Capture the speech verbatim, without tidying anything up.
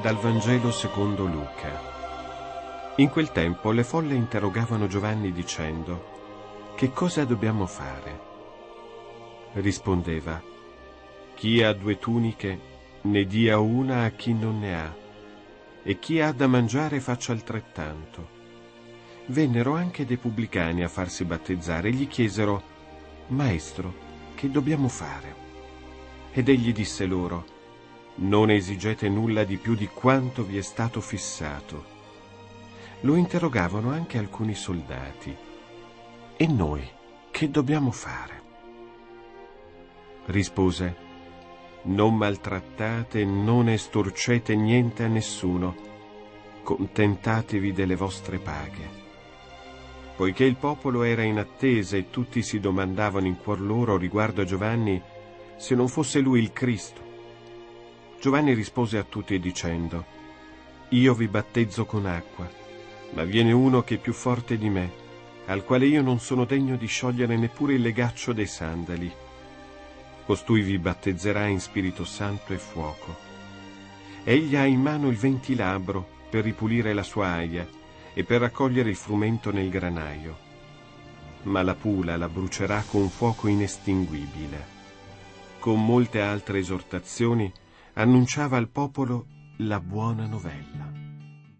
Dal Vangelo secondo Luca. In quel tempo le folle interrogavano Giovanni dicendo: «Che cosa dobbiamo fare?» Rispondeva: «Chi ha due tuniche ne dia una a chi non ne ha, e chi ha da mangiare faccia altrettanto». Vennero anche dei pubblicani a farsi battezzare e gli chiesero: «Maestro, che dobbiamo fare?» Ed egli disse loro: «Non esigete nulla di più di quanto vi è stato fissato». Lo interrogavano anche alcuni soldati: «E noi che dobbiamo fare?» Rispose: «Non maltrattate e non estorcete niente a nessuno, contentatevi delle vostre paghe». Poiché il popolo era in attesa e tutti si domandavano in cuor loro riguardo a Giovanni se non fosse lui il Cristo, Giovanni rispose a tutti dicendo: «Io vi battezzo con acqua, ma viene uno che è più forte di me, al quale io non sono degno di sciogliere neppure il legaccio dei sandali. Costui vi battezzerà in Spirito Santo e fuoco. Egli ha in mano il ventilabro per ripulire la sua aia e per raccogliere il frumento nel granaio, ma la pula la brucerà con fuoco inestinguibile». Con molte altre esortazioni annunciava al popolo la buona novella.